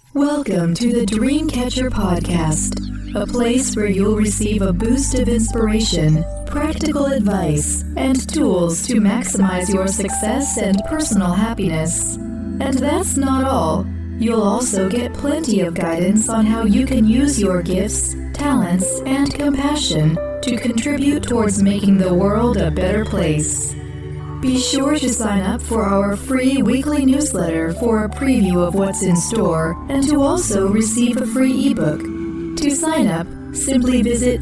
Welcome to the Dreamcatcher Podcast, a place where you'll receive a boost of inspiration, practical advice, and tools to maximize your success and personal happiness. And that's not all. You'll also get plenty of guidance on how you can use your gifts, talents, and compassion to contribute towards making the world a better place. Be sure to sign up for our free weekly newsletter for a preview of what's in store and to also receive a free ebook. To sign up, simply visit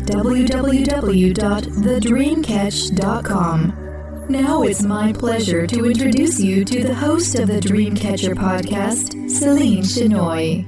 www.thedreamcatch.com. Now it's my pleasure to introduce you to the host of the Dreamcatcher podcast, Celine Chenoy.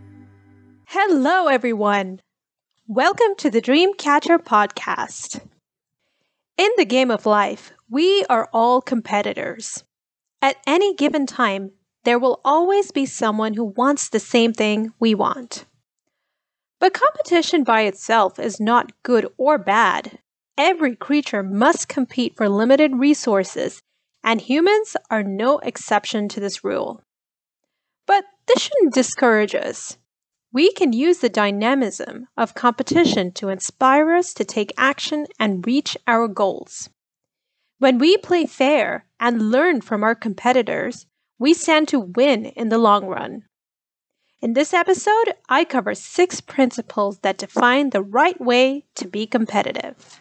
Hello, everyone. Welcome to the Dreamcatcher podcast. In the game of life, we are all competitors. At any given time, there will always be someone who wants the same thing we want. But competition by itself is not good or bad. Every creature must compete for limited resources, and humans are no exception to this rule. But this shouldn't discourage us. We can use the dynamism of competition to inspire us to take action and reach our goals. When we play fair and learn from our competitors, we stand to win in the long run. In this episode, I cover 6 principles that define the right way to be competitive.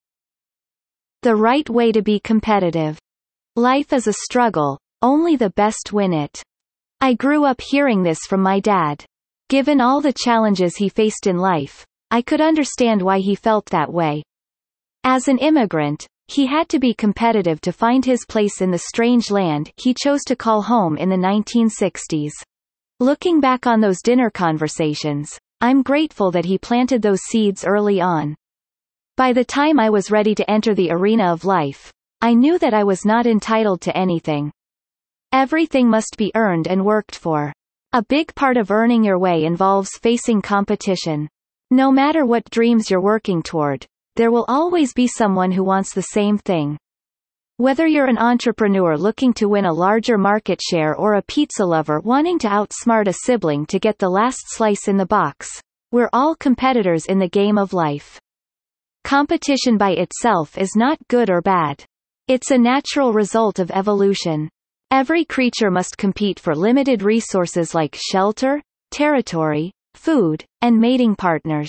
The right way to be competitive. Life is a struggle, only the best win it. I grew up hearing this from my dad. Given all the challenges he faced in life, I could understand why he felt that way. As an immigrant, he had to be competitive to find his place in the strange land he chose to call home in the 1960s. Looking back on those dinner conversations, I'm grateful that he planted those seeds early on. By the time I was ready to enter the arena of life, I knew that I was not entitled to anything. Everything must be earned and worked for. A big part of earning your way involves facing competition. No matter what dreams you're working toward, there will always be someone who wants the same thing. Whether you're an entrepreneur looking to win a larger market share or a pizza lover wanting to outsmart a sibling to get the last slice in the box, we're all competitors in the game of life. Competition by itself is not good or bad. It's a natural result of evolution. Every creature must compete for limited resources like shelter, territory, food, and mating partners.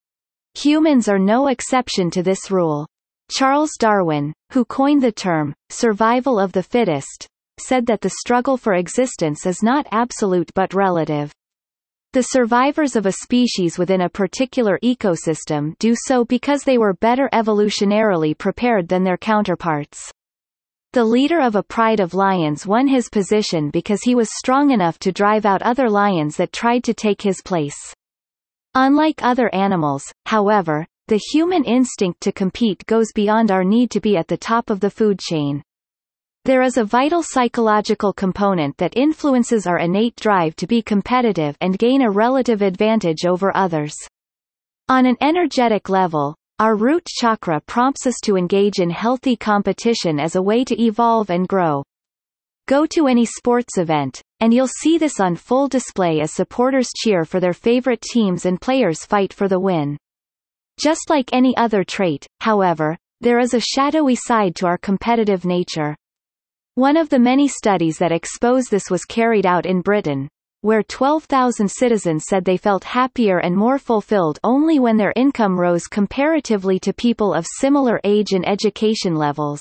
Humans are no exception to this rule. Charles Darwin, who coined the term, survival of the fittest, said that the struggle for existence is not absolute but relative. The survivors of a species within a particular ecosystem do so because they were better evolutionarily prepared than their counterparts. The leader of a pride of lions won his position because he was strong enough to drive out other lions that tried to take his place. Unlike other animals, however, the human instinct to compete goes beyond our need to be at the top of the food chain. There is a vital psychological component that influences our innate drive to be competitive and gain a relative advantage over others. On an energetic level, our root chakra prompts us to engage in healthy competition as a way to evolve and grow. Go to any sports event, and you'll see this on full display as supporters cheer for their favorite teams and players fight for the win. Just like any other trait, however, there is a shadowy side to our competitive nature. One of the many studies that expose this was carried out in Britain, where 12,000 citizens said they felt happier and more fulfilled only when their income rose comparatively to people of similar age and education levels.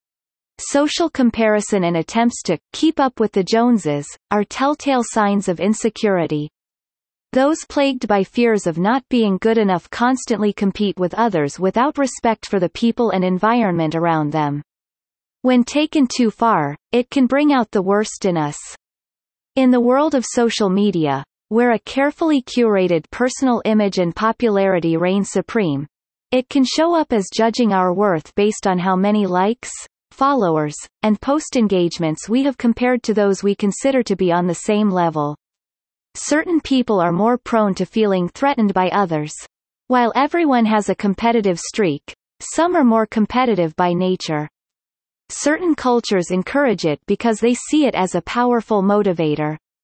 Social comparison and attempts to keep up with the Joneses are telltale signs of insecurity. Those plagued by fears of not being good enough constantly compete with others without respect for the people and environment around them. When taken too far, it can bring out the worst in us. In the world of social media, where a carefully curated personal image and popularity reign supreme, it can show up as judging our worth based on how many likes, followers, and post engagements we have compared to those we consider to be on the same level. Certain people are more prone to feeling threatened by others. While everyone has a competitive streak, some are more competitive by nature. Certain cultures encourage it because they see it as a powerful motivator.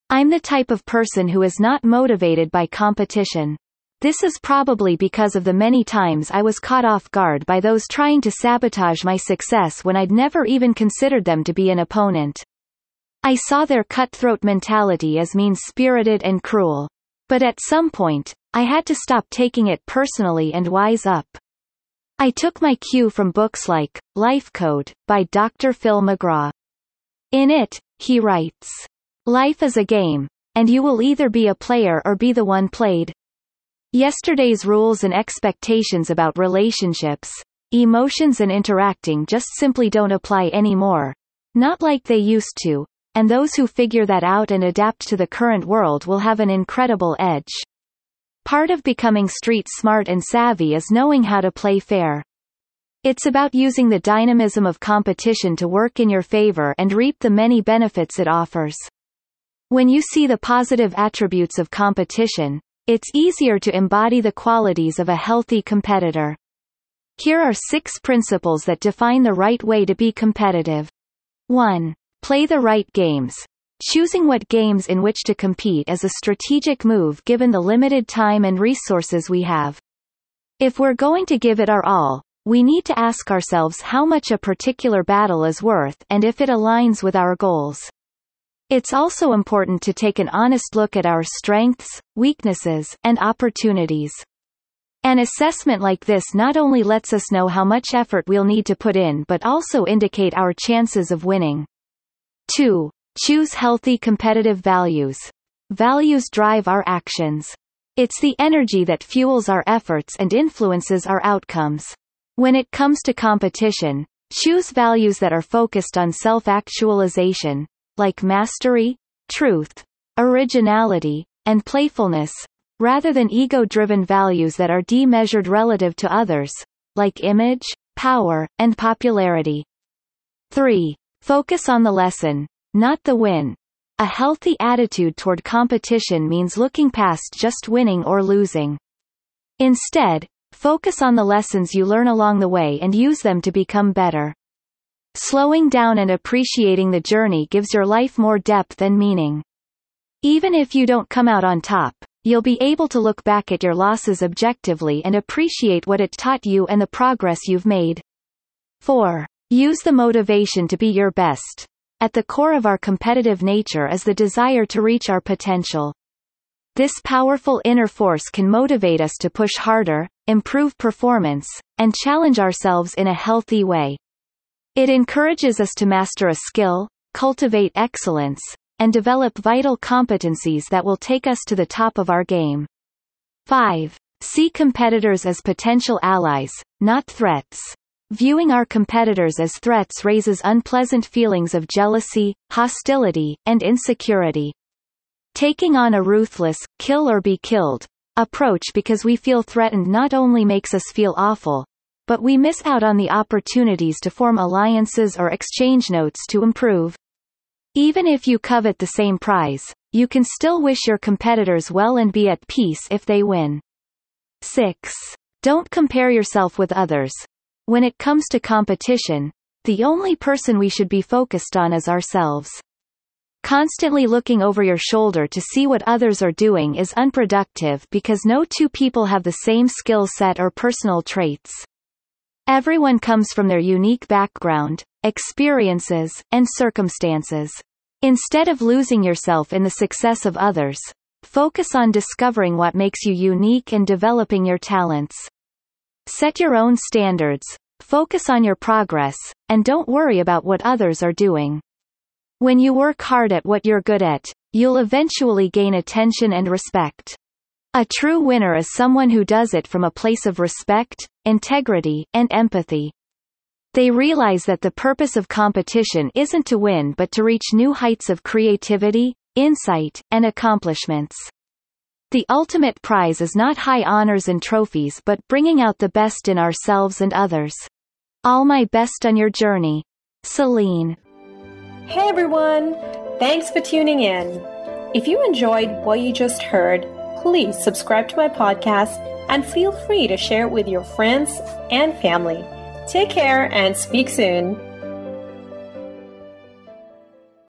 I'm the type of person who is not motivated by competition. This is probably because of the many times I was caught off guard by those trying to sabotage my success when I'd never even considered them to be an opponent. I saw their cutthroat mentality as mean-spirited and cruel. But at some point, I had to stop taking it personally and wise up. I took my cue from books like Life Code by Dr. Phil McGraw. In it, he writes, "Life is a game, and you will either be a player or be the one played." Yesterday's rules and expectations about relationships, emotions and interacting just simply don't apply anymore. Not like they used to, and those who figure that out and adapt to the current world will have an incredible edge. Part of becoming street smart and savvy is knowing how to play fair. It's about using the dynamism of competition to work in your favor and reap the many benefits it offers. When you see the positive attributes of competition, it's easier to embody the qualities of a healthy competitor. Here are 6 principles that define the right way to be competitive. 1. Play the right games. Choosing what games in which to compete is a strategic move given the limited time and resources we have. If we're going to give it our all, we need to ask ourselves how much a particular battle is worth and if it aligns with our goals. It's also important to take an honest look at our strengths, weaknesses, and opportunities. An assessment like this not only lets us know how much effort we'll need to put in but also indicate our chances of winning. 2. Choose healthy competitive values. Values drive our actions. It's the energy that fuels our efforts and influences our outcomes. When it comes to competition, choose values that are focused on self-actualization, like mastery, truth, originality, and playfulness, rather than ego-driven values that are demeasured relative to others, like image, power, and popularity. 3. Focus on the lesson, not the win. A healthy attitude toward competition means looking past just winning or losing. Instead, focus on the lessons you learn along the way and use them to become better. Slowing down and appreciating the journey gives your life more depth and meaning. Even if you don't come out on top, you'll be able to look back at your losses objectively and appreciate what it taught you and the progress you've made. 4. Use the motivation to be your best. At the core of our competitive nature is the desire to reach our potential. This powerful inner force can motivate us to push harder, improve performance, and challenge ourselves in a healthy way. It encourages us to master a skill, cultivate excellence, and develop vital competencies that will take us to the top of our game. 5. See competitors as potential allies, not threats. Viewing our competitors as threats raises unpleasant feelings of jealousy, hostility, and insecurity. Taking on a ruthless, kill or be killed approach because we feel threatened not only makes us feel awful, but we miss out on the opportunities to form alliances or exchange notes to improve. Even if you covet the same prize, you can still wish your competitors well and be at peace if they win. 6. Don't compare yourself with others. When it comes to competition, the only person we should be focused on is ourselves. Constantly looking over your shoulder to see what others are doing is unproductive because no two people have the same skill set or personal traits. Everyone comes from their unique background, experiences, and circumstances. Instead of losing yourself in the success of others, focus on discovering what makes you unique and developing your talents. Set your own standards, focus on your progress, and don't worry about what others are doing. When you work hard at what you're good at, you'll eventually gain attention and respect. A true winner is someone who does it from a place of respect, integrity, and empathy. They realize that the purpose of competition isn't to win but to reach new heights of creativity, insight, and accomplishments. The ultimate prize is not high honors and trophies but bringing out the best in ourselves and others. All my best on your journey. Celine. Hey everyone! Thanks for tuning in. If you enjoyed what you just heard, please subscribe to my podcast and feel free to share it with your friends and family. Take care and speak soon.